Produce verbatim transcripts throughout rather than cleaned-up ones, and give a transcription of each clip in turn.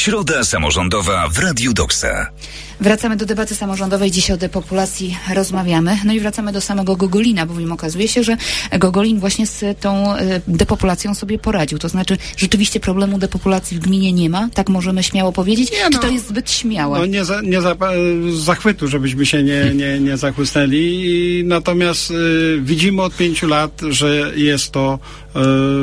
Środa samorządowa w Radiu Doksa. Wracamy do debaty samorządowej. Dziś o depopulacji rozmawiamy. No i wracamy do samego Gogolina, bowiem okazuje się, że Gogolin właśnie z tą depopulacją sobie poradził. To znaczy, rzeczywiście problemu depopulacji w gminie nie ma? Tak możemy śmiało powiedzieć? Nie, no, czy to jest zbyt śmiałe? No nie za, nie za z zachwytu, żebyśmy się nie, nie, nie zachłysnęli. Natomiast y, widzimy od pięciu lat, że jest to y,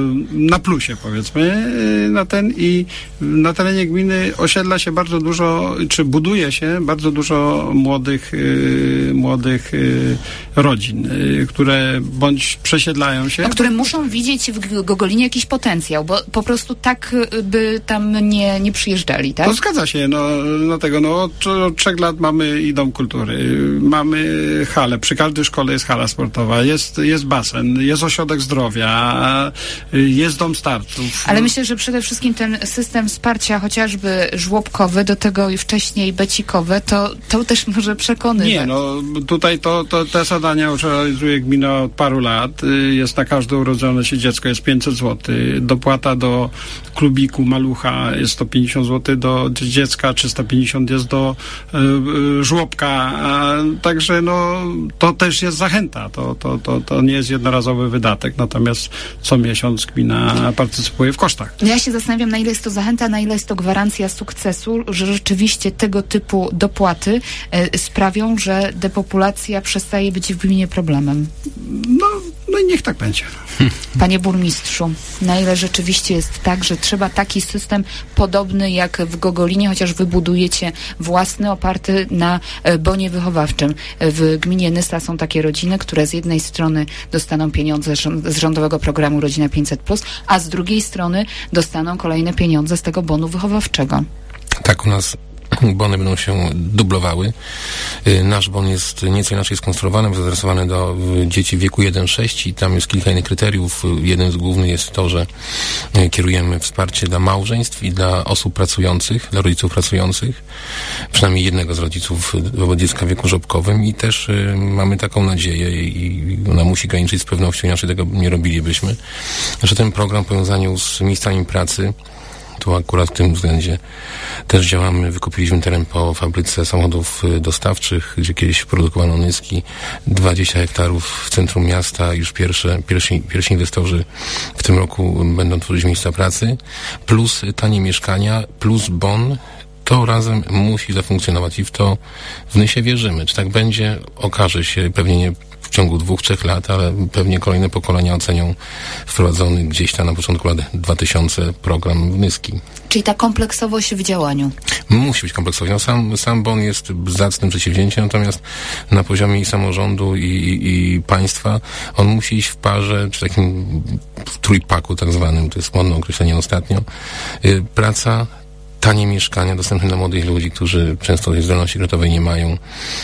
na plusie, powiedzmy, y, na ten i na terenie gminy osiedla się bardzo dużo, czy buduje się bardzo dużo młodych, y, młodych y, rodzin, y, które bądź przesiedlają się. No, które muszą widzieć w Gogolinie jakiś potencjał, bo po prostu tak by tam nie, nie przyjeżdżali, tak? To zgadza się, no dlatego no, od, od trzech lat mamy i Dom Kultury, mamy halę, przy każdej szkole jest hala sportowa, jest, jest basen, jest ośrodek zdrowia, jest dom starców. Ale myślę, że przede wszystkim ten system wsparcia chociażby żłobkowy, do tego i wcześniej becikowe, to, to też może przekonywać. Nie, no tutaj to, to te zadania już realizuje gmina od paru lat. Jest na każde urodzone się dziecko, jest pięćset złotych. Dopłata do klubiku malucha jest sto pięćdziesiąt złotych do dziecka, trzysta pięćdziesiąt jest do y, y, żłobka. A, także no to też jest zachęta. To, to, to, to nie jest jednorazowy wydatek, natomiast co miesiąc gmina partycypuje w kosztach. Ja się zastanawiam, na ile jest to zachęta, na ile jest to gwarancja sukcesu, że rzeczywiście tego typu dopłaty e, sprawią, że depopulacja przestaje być w gminie problemem. No, no i niech tak będzie. Panie burmistrzu, na ile rzeczywiście jest tak, że trzeba taki system podobny jak w Gogolinie, chociaż wy budujecie własny, oparty na bonie wychowawczym. W gminie Nysa są takie rodziny, które z jednej strony dostaną pieniądze z rządowego programu Rodzina pięćset plus, a z drugiej strony dostaną kolejne pieniądze z tego bonu wychowawczego. Tak, u nas bony będą się dublowały. Nasz bon jest nieco inaczej skonstruowany, zadresowany do dzieci w wieku jeden sześć i tam jest kilka innych kryteriów. Jeden z głównych jest to, że kierujemy wsparcie dla małżeństw i dla osób pracujących, dla rodziców pracujących, przynajmniej jednego z rodziców wobec dziecka w wieku żłobkowym i też y, mamy taką nadzieję i ona musi graniczyć z pewnością, inaczej tego nie robilibyśmy, że ten program w powiązaniu z miejscami pracy, tu akurat w tym względzie też działamy. Wykupiliśmy teren po fabryce samochodów dostawczych, gdzie kiedyś produkowano Nyski. dwadzieścia hektarów w centrum miasta. Już pierwsze, pierwsi, pierwsi inwestorzy w tym roku będą tworzyć miejsca pracy. Plus tanie mieszkania, plus bon. To razem musi zafunkcjonować i w to w Nysie wierzymy. Czy tak będzie, okaże się pewnie nie w ciągu dwóch, trzech lat, ale pewnie kolejne pokolenia ocenią wprowadzony gdzieś tam na początku lat dwa tysiące program w Nyski. Czyli ta kompleksowość w działaniu. Musi być kompleksowość. No sam, sam bon jest zacnym przedsięwzięciem, natomiast na poziomie i samorządu i, i, i państwa on musi iść w parze, czy takim w trójpaku tak zwanym, to jest modne określenie ostatnio. Yy, praca, tanie mieszkania dostępne dla młodych ludzi, którzy często tej zdolności kredytowej nie mają,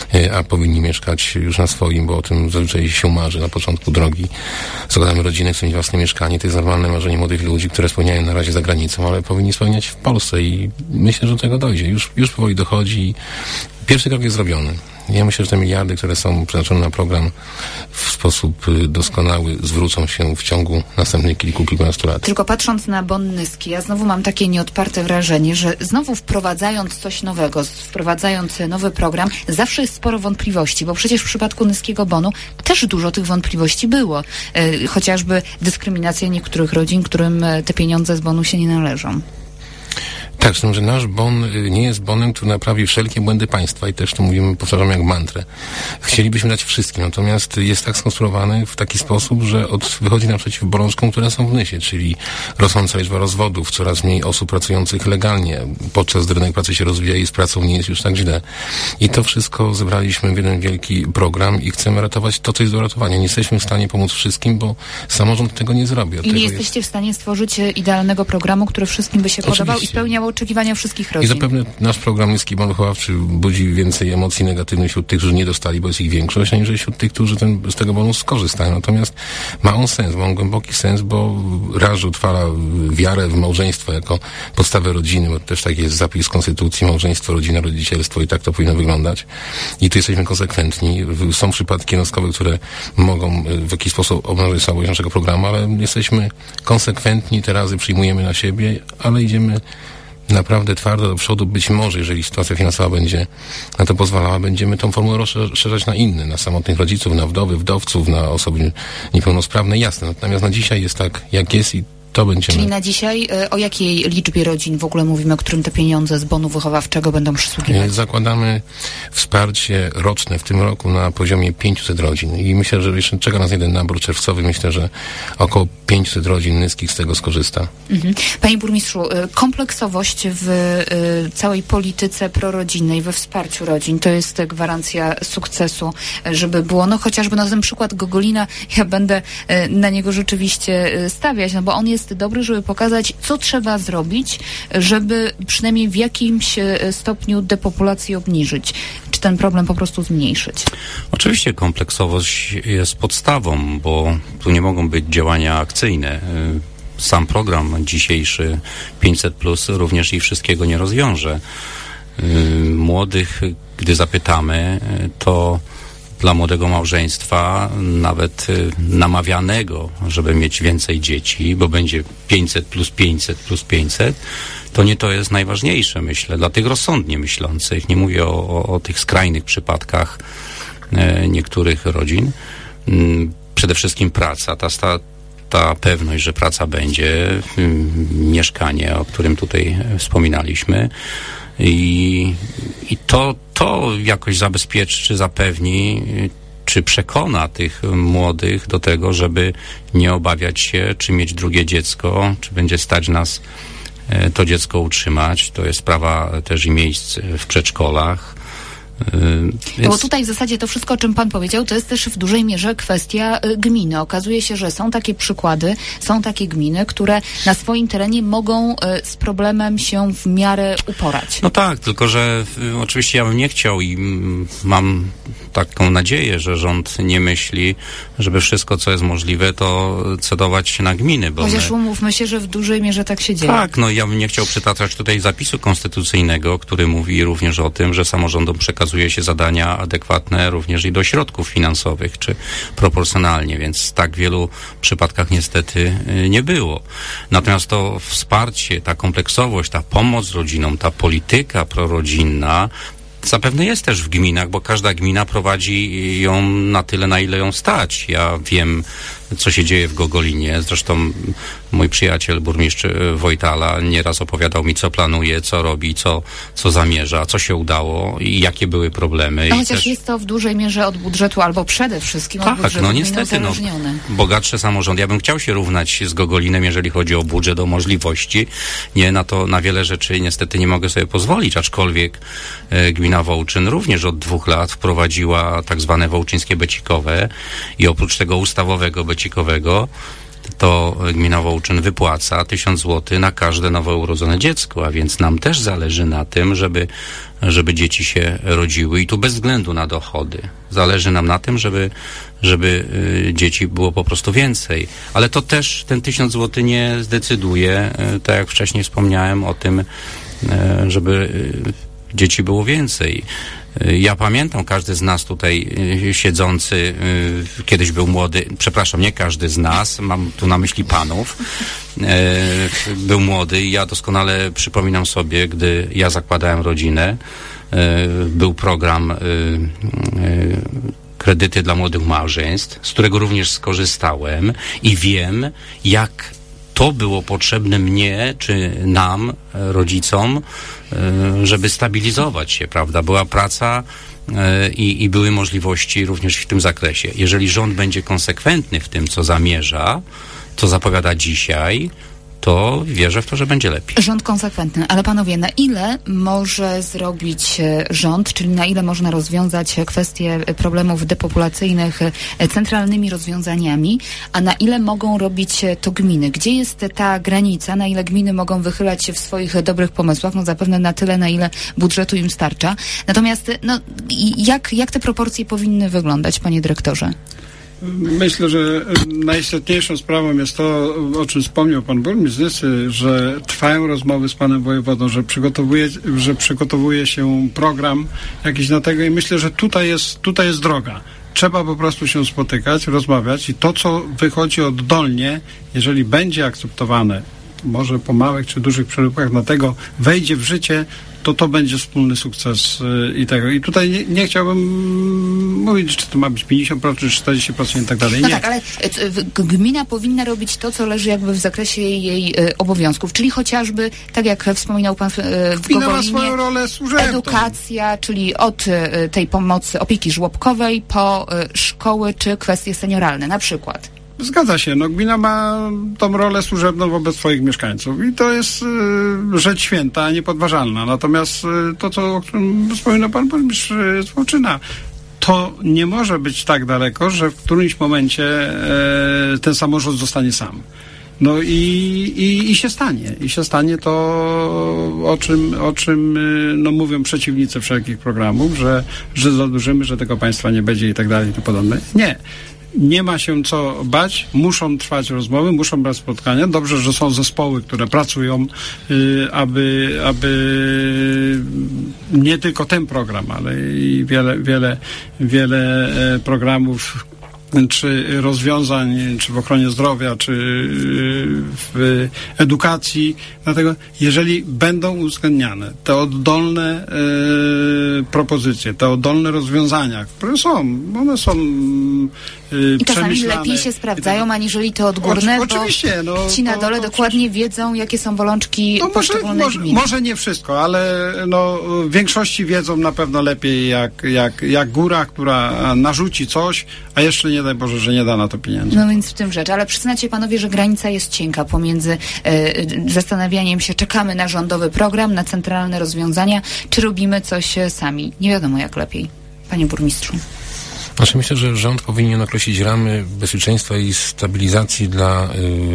a powinni mieszkać już na swoim, bo o tym zazwyczaj się marzy na początku drogi. Zakładamy rodzinę, chcą mieć własne mieszkanie. To jest normalne marzenie młodych ludzi, które spełniają na razie za granicą, ale powinni spełniać w Polsce i myślę, że do tego dojdzie. Już, już powoli dochodzi i pierwszy krok jest zrobiony. Ja myślę, że te miliardy, które są przeznaczone na program w sposób doskonały zwrócą się w ciągu następnych kilku, kilkunastu lat. Tylko patrząc na bon Nyski, ja znowu mam takie nieodparte wrażenie, że znowu wprowadzając coś nowego, wprowadzając nowy program, zawsze jest sporo wątpliwości, bo przecież w przypadku Nyskiego Bonu też dużo tych wątpliwości było. E, chociażby dyskryminacja niektórych rodzin, którym te pieniądze z bonu się nie należą. Tak, z tym, że nasz bon nie jest bonem, który naprawi wszelkie błędy państwa i też to mówimy, powtarzamy jak mantrę. Chcielibyśmy dać wszystkim, natomiast jest tak skonstruowany w taki sposób, że od, wychodzi naprzeciw bolączkom, które są w Nysie, czyli rosnąca liczba rozwodów, coraz mniej osób pracujących legalnie, podczas gdy rynek pracy się rozwija i z pracą nie jest już tak źle. I to wszystko zebraliśmy w jeden wielki program i chcemy ratować to, co jest do ratowania. Nie jesteśmy w stanie pomóc wszystkim, bo samorząd tego nie zrobi. Od I nie tego jesteście jest... w stanie stworzyć idealnego programu, który wszystkim by się Oczywiście. podobał i spełniał oczekiwania wszystkich rodzin. I zapewne nasz program Nyski Bon Wychowawczy budzi więcej emocji negatywnych wśród tych, którzy nie dostali, bo jest ich większość, aniżeli wśród tych, którzy ten, z tego bonu skorzystają. Natomiast ma on sens, ma on głęboki sens, bo raz, że utrwala wiarę w małżeństwo jako podstawę rodziny, bo też taki jest zapis konstytucji, małżeństwo, rodzina, rodzicielstwo i tak to powinno wyglądać. I tu jesteśmy konsekwentni. Są przypadki jednostkowe, które mogą w jakiś sposób obnażyć słabość naszego programu, ale jesteśmy konsekwentni, te razy przyjmujemy na siebie, ale idziemy naprawdę twardo do przodu. Być może, jeżeli sytuacja finansowa będzie na to pozwalała, będziemy tą formułę rozszerzać na inne, na samotnych rodziców, na wdowy, wdowców, na osoby niepełnosprawne, jasne. Natomiast na dzisiaj jest tak, jak jest i to będziemy... Czyli na dzisiaj o jakiej liczbie rodzin w ogóle mówimy, o którym te pieniądze z bonu wychowawczego będą przysługiwać? Zakładamy wsparcie roczne w tym roku na poziomie pięćset rodzin i myślę, że jeszcze czeka nas jeden nabór czerwcowy. Myślę, że około pięćset rodzin nyskich z tego skorzysta. Mhm. Panie burmistrzu, kompleksowość w całej polityce prorodzinnej, we wsparciu rodzin, to jest gwarancja sukcesu, żeby było, no chociażby no ten przykład Gogolina, ja będę na niego rzeczywiście stawiać, no bo on jest dobry, żeby pokazać, co trzeba zrobić, żeby przynajmniej w jakimś stopniu depopulację obniżyć. Czy ten problem po prostu zmniejszyć? Oczywiście kompleksowość jest podstawą, bo tu nie mogą być działania akcyjne. Sam program dzisiejszy pięćset plus również i wszystkiego nie rozwiąże. Młodych, gdy zapytamy, to dla młodego małżeństwa, nawet namawianego, żeby mieć więcej dzieci, bo będzie pięćset plus pięćset plus pięćset, to nie to jest najważniejsze, myślę, dla tych rozsądnie myślących. Nie mówię o, o, o tych skrajnych przypadkach e, niektórych rodzin. Mm, przede wszystkim praca, ta, ta, ta pewność, że praca będzie, mm, mieszkanie, o którym tutaj wspominaliśmy. I, i to, to jakoś zabezpieczy, czy zapewni, czy przekona tych młodych do tego, żeby nie obawiać się, czy mieć drugie dziecko, czy będzie stać nas to dziecko utrzymać. To jest sprawa też i miejsc w przedszkolach. Więc... Bo tutaj w zasadzie to wszystko, o czym pan powiedział, to jest też w dużej mierze kwestia y, gminy. Okazuje się, że są takie przykłady, są takie gminy, które na swoim terenie mogą y, z problemem się w miarę uporać. No tak, tylko że y, oczywiście ja bym nie chciał i m, mam taką nadzieję, że rząd nie myśli, żeby wszystko, co jest możliwe, to cedować na gminy. Bo Chociaż my... umówmy się, że w dużej mierze tak się dzieje. Tak, no ja bym nie chciał przytaczać tutaj zapisu konstytucyjnego, który mówi również o tym, że samorządom przekazuje się zadania adekwatne również i do środków finansowych, czy proporcjonalnie, więc w tak wielu przypadkach niestety nie było. Natomiast to wsparcie, ta kompleksowość, ta pomoc rodzinom, ta polityka prorodzinna zapewne jest też w gminach, bo każda gmina prowadzi ją na tyle, na ile ją stać. Ja wiem, co się dzieje w Gogolinie. Zresztą mój przyjaciel, burmistrz Wojtala, nieraz opowiadał mi, co planuje, co robi, co, co zamierza, co się udało i jakie były problemy. No, I chociaż też... jest to w dużej mierze od budżetu, albo przede wszystkim tak, od budżetu no niestety, no, bogatsze samorządy. Ja bym chciał się równać z Gogolinem, jeżeli chodzi o budżet, o możliwości. Nie, na to, na wiele rzeczy niestety nie mogę sobie pozwolić, aczkolwiek e, gmina Wołczyn również od dwóch lat wprowadziła tak zwane wołczyńskie becikowe i oprócz tego ustawowego becikowego to gmina Wołczyn wypłaca tysiąc złotych na każde nowo urodzone dziecko, a więc nam też zależy na tym, żeby, żeby dzieci się rodziły i tu bez względu na dochody. Zależy nam na tym, żeby, żeby y, dzieci było po prostu więcej. Ale to też ten tysiąc złotych nie zdecyduje, y, tak jak wcześniej wspomniałem o tym, y, żeby y, dzieci było więcej. Ja pamiętam, każdy z nas tutaj siedzący, kiedyś był młody, przepraszam, nie każdy z nas, mam tu na myśli panów, był młody i ja doskonale przypominam sobie, gdy ja zakładałem rodzinę, był program kredyty dla młodych małżeństw, z którego również skorzystałem i wiem, jak to było potrzebne mnie, czy nam, rodzicom, żeby stabilizować się, prawda? Była praca i, i były możliwości również w tym zakresie. Jeżeli rząd będzie konsekwentny w tym, co zamierza, co zapowiada dzisiaj, to wierzę w to, że będzie lepiej. Rząd konsekwentny, ale panowie, na ile może zrobić rząd, czyli na ile można rozwiązać kwestie problemów depopulacyjnych centralnymi rozwiązaniami, a na ile mogą robić to gminy? Gdzie jest ta granica, na ile gminy mogą wychylać się w swoich dobrych pomysłach? No zapewne na tyle, na ile budżetu im starcza. Natomiast no, jak, jak te proporcje powinny wyglądać, panie dyrektorze? Myślę, że najistotniejszą sprawą jest to, o czym wspomniał pan burmistrz, że trwają rozmowy z panem wojewodą, że przygotowuje, że przygotowuje się program jakiś na tego i myślę, że tutaj jest, tutaj jest droga. Trzeba po prostu się spotykać, rozmawiać i to, co wychodzi oddolnie, jeżeli będzie akceptowane może po małych czy dużych przeróbkach na tego wejdzie w życie, to to będzie wspólny sukces y, i tego. I tutaj nie, nie chciałbym mówić, czy to ma być pięćdziesiąt procent, czy czterdzieści procent i tak dalej. No nie. tak, ale y, gmina powinna robić to, co leży jakby w zakresie jej y, obowiązków, czyli chociażby, tak jak wspominał pan y, w Gmina ma Gogolinie, swoją rolę służebną. Edukacja, czyli od y, tej pomocy opieki żłobkowej po y, szkoły czy kwestie senioralne na przykład. Zgadza się. No, gmina ma tą rolę służebną wobec swoich mieszkańców i to jest y, rzecz święta, niepodważalna. Natomiast y, to, co, o czym wspominał pan burmistrz y, z Wałczyna, to nie może być tak daleko, że w którymś momencie y, ten samorząd zostanie sam. No i, i, i się stanie. I się stanie to, o czym, o czym y, no, mówią przeciwnicy wszelkich programów, że, że zadłużymy, że tego państwa nie będzie i tak dalej i tym podobne. Nie. Nie ma się co bać, muszą trwać rozmowy, muszą brać spotkania. Dobrze, że są zespoły, które pracują, y, aby, aby nie tylko ten program, ale i wiele, wiele, wiele e, programów, czy rozwiązań, czy w ochronie zdrowia, czy w edukacji. Dlatego, jeżeli będą uwzględniane te oddolne e, propozycje, te oddolne rozwiązania, które są, one są e, i czasami lepiej się sprawdzają, aniżeli te odgórne, Oczy, oczywiście, bo no, ci na to, dole to dokładnie przecież... wiedzą, jakie są bolączki no poszczególnych może, gmin. Może nie wszystko, ale no, w większości wiedzą na pewno lepiej jak, jak, jak góra, która narzuci coś, a jeszcze nie daj Boże, że nie da na to pieniędzy. No więc w tym rzecz. Ale przyznacie panowie, że granica jest cienka pomiędzy e, zastanawianiem się, czekamy na rządowy program, na centralne rozwiązania, czy robimy coś sami. Nie wiadomo jak lepiej. Panie burmistrzu. Znaczy myślę, że rząd powinien określić ramy bezpieczeństwa i stabilizacji dla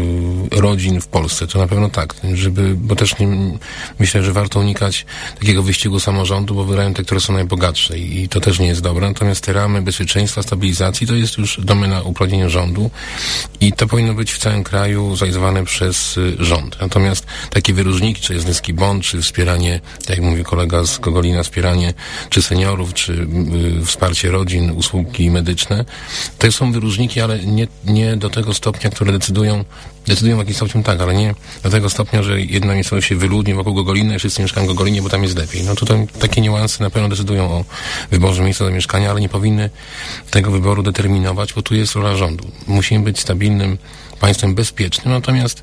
y, rodzin w Polsce. To na pewno tak, żeby, bo też nie, myślę, że warto unikać takiego wyścigu samorządu, bo wygrają te, które są najbogatsze i, i to też nie jest dobre. Natomiast te ramy bezpieczeństwa, stabilizacji to jest już domena uprawnienia rządu i to powinno być w całym kraju zrealizowane przez y, rząd. Natomiast takie wyróżniki, czy jest niski bon, czy wspieranie, tak jak mówi kolega z Gogolina, wspieranie czy seniorów, czy y, wsparcie rodzin, usług medyczne, to są wyróżniki, ale nie, nie do tego stopnia, które decydują, decydują w jakimś stopniu tak, ale nie do tego stopnia, że jedna miejscowość się wyludni wokół Gogolina i wszyscy mieszkają w Gogolinie, bo tam jest lepiej. No to tam, takie niuanse na pewno decydują o wyborze miejsca do mieszkania, ale nie powinny tego wyboru determinować, bo tu jest rola rządu. Musimy być stabilnym państwem bezpiecznym, natomiast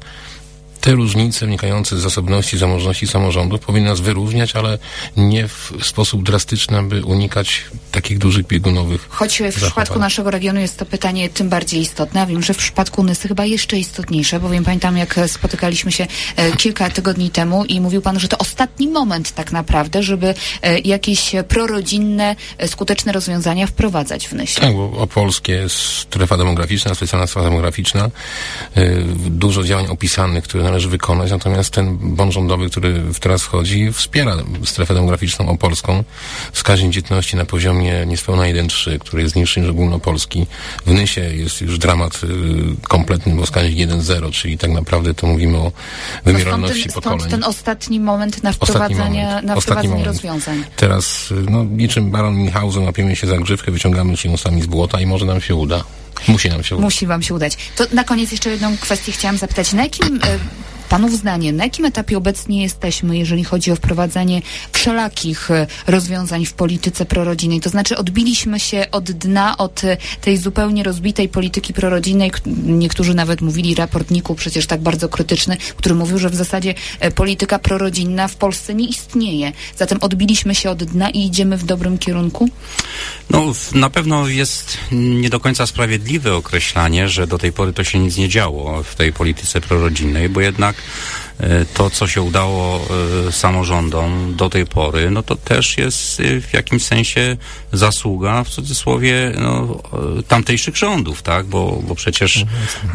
te różnice wynikające z zasobności, zamożności samorządów powinny nas wyróżniać, ale nie w sposób drastyczny, aby unikać takich dużych biegunowych Choć w zachowań. przypadku naszego regionu jest to pytanie tym bardziej istotne, a wiem, że w przypadku Nysy chyba jeszcze istotniejsze, bowiem pamiętam, jak spotykaliśmy się e, kilka tygodni temu i mówił pan, że to ostatni moment tak naprawdę, żeby e, jakieś prorodzinne, e, skuteczne rozwiązania wprowadzać w Nysie. Tak, bo opolskie strefa demograficzna, specjalna strefa demograficzna, y, dużo działań opisanych, które należy wykonać, natomiast ten bon rządowy, który teraz wchodzi, wspiera strefę demograficzną opolską. Wskaźnik dzietności na poziomie niespełna jeden przecinek trzy, który jest niższy niż ogólnopolski. W Nysie jest już dramat y, kompletny, bo wskaźnik jeden przecinek zero, czyli tak naprawdę to mówimy o wymieralności no pokoleń. Stąd ten ostatni moment na wprowadzanie, moment. na wprowadzanie moment. rozwiązań. Teraz, no, niczym baron Münchhausen łapiemy się za grzywkę, wyciągamy się sami z błota i może nam się uda. Musi nam się udać. Musi wam się udać. To na koniec jeszcze jedną kwestię chciałam zapytać. Na jakim, e, panów zdaniem, na jakim etapie obecnie jesteśmy, jeżeli chodzi o wprowadzanie wszelakich e, rozwiązań w polityce prorodzinnej? To znaczy odbiliśmy się od dna, od e, tej zupełnie rozbitej polityki prorodzinnej. K- niektórzy nawet mówili, raport Niku przecież tak bardzo krytyczny, który mówił, że w zasadzie e, polityka prorodzinna w Polsce nie istnieje. Zatem odbiliśmy się od dna i idziemy w dobrym kierunku? No, na pewno jest nie do końca sprawiedliwe określanie, że do tej pory to się nic nie działo w tej polityce prorodzinnej, bo jednak to, co się udało samorządom do tej pory, no to też jest w jakimś sensie zasługa, w cudzysłowie, no, tamtejszych rządów, tak? Bo, bo przecież e,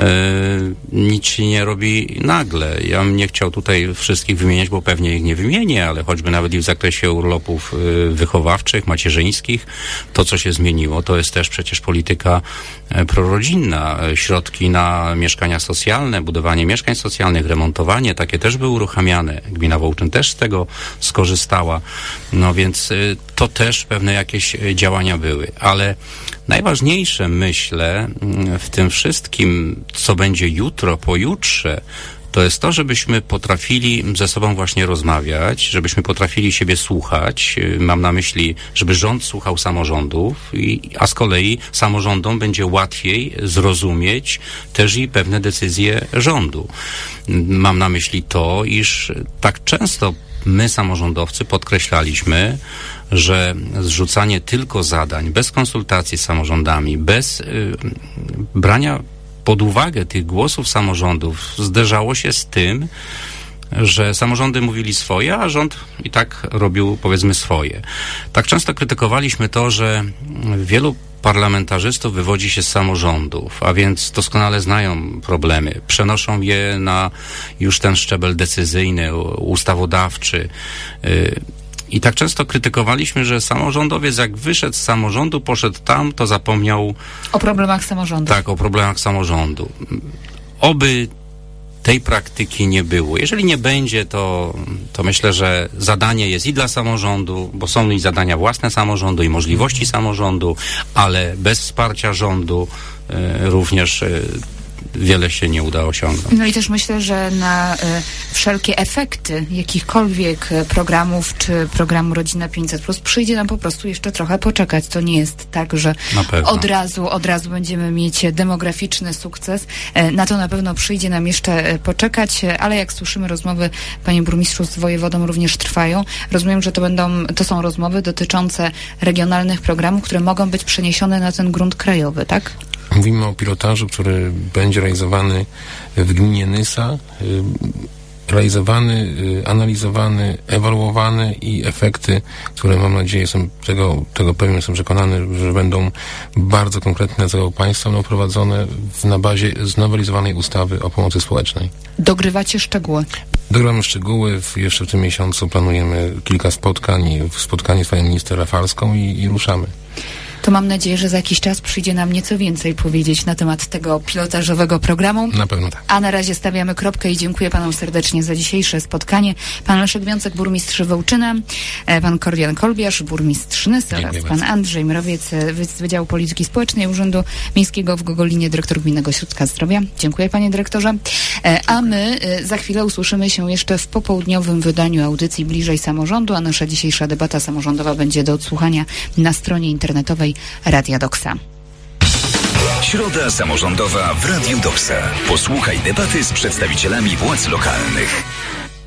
nic się nie robi nagle. Ja bym nie chciał tutaj wszystkich wymieniać, bo pewnie ich nie wymienię, ale choćby nawet i w zakresie urlopów wychowawczych, macierzyńskich, to, co się zmieniło, to jest też przecież polityka prorodzinna. Środki na mieszkania socjalne, budowanie mieszkań socjalnych, remontowanie, takie też były uruchamiane. Gmina Wołczyn też z tego skorzystała. No więc y, to też pewne jakieś działania były. Ale najważniejsze, myślę, w tym wszystkim, co będzie jutro, pojutrze, to jest to, żebyśmy potrafili ze sobą właśnie rozmawiać, żebyśmy potrafili siebie słuchać. Mam na myśli, żeby rząd słuchał samorządów, i, a z kolei samorządom będzie łatwiej zrozumieć też i pewne decyzje rządu. Mam na myśli to, iż tak często my, samorządowcy, podkreślaliśmy, że zrzucanie tylko zadań, bez konsultacji z samorządami, bez y, brania pod uwagę tych głosów samorządów, zderzało się z tym, że samorządy mówili swoje, a rząd i tak robił, powiedzmy, swoje. Tak często krytykowaliśmy to, że wielu parlamentarzystów wywodzi się z samorządów, a więc doskonale znają problemy, przenoszą je na już ten szczebel decyzyjny, ustawodawczy. I tak często krytykowaliśmy, że samorządowiec jak wyszedł z samorządu, poszedł tam, to zapomniał... O problemach samorządu. Tak, o problemach samorządu. Oby tej praktyki nie było. Jeżeli nie będzie, to, to myślę, że zadanie jest i dla samorządu, bo są i zadania własne samorządu, i możliwości samorządu, ale bez wsparcia rządu y, również y, wiele się nie uda osiągnąć. No i też myślę, że na y, wszelkie efekty jakichkolwiek programów, czy programu Rodzina pięćset plus, przyjdzie nam po prostu jeszcze trochę poczekać. To nie jest tak, że od razu, od razu będziemy mieć demograficzny sukces. Y, na to na pewno przyjdzie nam jeszcze y, poczekać, y, ale jak słyszymy, rozmowy, panie burmistrzu, z wojewodą również trwają. Rozumiem, że to będą, to są rozmowy dotyczące regionalnych programów, które mogą być przeniesione na ten grunt krajowy, tak? Mówimy o pilotażu, który będzie realizowany w gminie Nysa, realizowany, analizowany, ewaluowany i efekty, które mam nadzieję, jestem tego, tego pewien, jestem przekonany, że będą bardzo konkretne dla całego państwa, będą prowadzone w, na bazie znowelizowanej ustawy o pomocy społecznej. Dogrywacie szczegóły? Dogramy szczegóły. W, jeszcze w tym miesiącu planujemy kilka spotkań, spotkanie z panią minister Rafalską i, i ruszamy. To mam nadzieję, że za jakiś czas przyjdzie nam nieco więcej powiedzieć na temat tego pilotażowego programu. Na pewno tak. A na razie stawiamy kropkę i dziękuję panom serdecznie za dzisiejsze spotkanie. Pan Leszek Wiącek, burmistrz Wołczyna, pan Kordian Kolbiarz, burmistrz Nysy oraz pan Andrzej Mrowiec z Wydziału Polityki Społecznej Urzędu Miejskiego w Gogolinie, dyrektor Gminnego Ośrodka Zdrowia. Dziękuję, panie dyrektorze. A my za chwilę usłyszymy się jeszcze w popołudniowym wydaniu audycji Bliżej Samorządu, a nasza dzisiejsza debata samorządowa będzie do odsłuchania na stronie internetowej Radia Doksa. Środa samorządowa w Radiu Doksa. Posłuchaj debaty z przedstawicielami władz lokalnych.